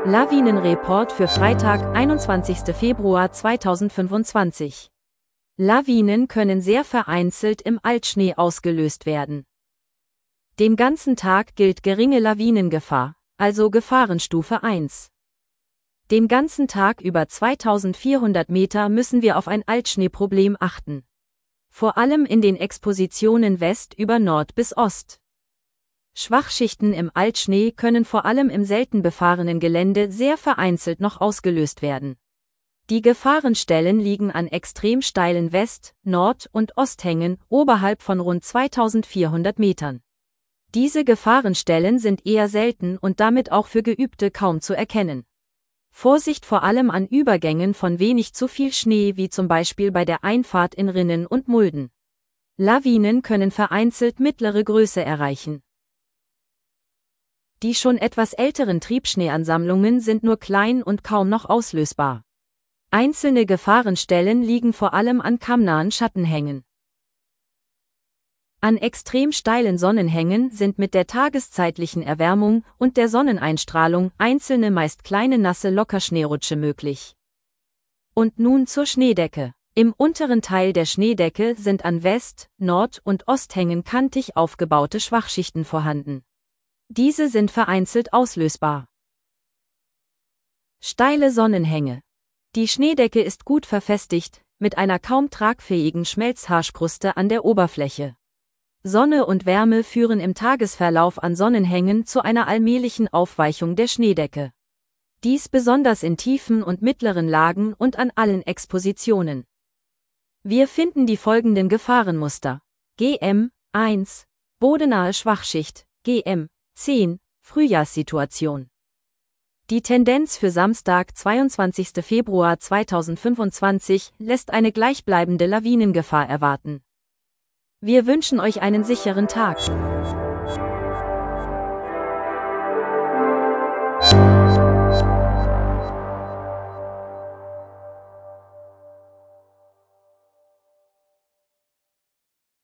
Lawinenreport für Freitag, 21. Februar 2025. Lawinen können sehr vereinzelt im Altschnee ausgelöst werden. Den ganzen Tag gilt geringe Lawinengefahr, also Gefahrenstufe 1. Den ganzen Tag über 2400 Meter müssen wir auf ein Altschneeproblem achten. Vor allem in den Expositionen West über Nord bis Ost. Schwachschichten im Altschnee können vor allem im selten befahrenen Gelände sehr vereinzelt noch ausgelöst werden. Die Gefahrenstellen liegen an extrem steilen West-, Nord- und Osthängen oberhalb von rund 2400 Metern. Diese Gefahrenstellen sind eher selten und damit auch für Geübte kaum zu erkennen. Vorsicht vor allem an Übergängen von wenig zu viel Schnee wie zum Beispiel bei der Einfahrt in Rinnen und Mulden. Lawinen können vereinzelt mittlere Größe erreichen. Die schon etwas älteren Triebschneeansammlungen sind nur klein und kaum noch auslösbar. Einzelne Gefahrenstellen liegen vor allem an kammnahen Schattenhängen. An extrem steilen Sonnenhängen sind mit der tageszeitlichen Erwärmung und der Sonneneinstrahlung einzelne meist kleine nasse Lockerschneerutsche möglich. Und nun zur Schneedecke. Im unteren Teil der Schneedecke sind an West-, Nord- und Osthängen kantig aufgebaute Schwachschichten vorhanden. Diese sind vereinzelt auslösbar. Steile Sonnenhänge. Die Schneedecke ist gut verfestigt, mit einer kaum tragfähigen Schmelzhaarskruste an der Oberfläche. Sonne und Wärme führen im Tagesverlauf an Sonnenhängen zu einer allmählichen Aufweichung der Schneedecke. Dies besonders in tiefen und mittleren Lagen und an allen Expositionen. Wir finden die folgenden Gefahrenmuster. GM 1. Bodenahe Schwachschicht, GM 10. Frühjahrssituation. Die Tendenz für Samstag, 22. Februar 2025, lässt eine gleichbleibende Lawinengefahr erwarten. Wir wünschen euch einen sicheren Tag.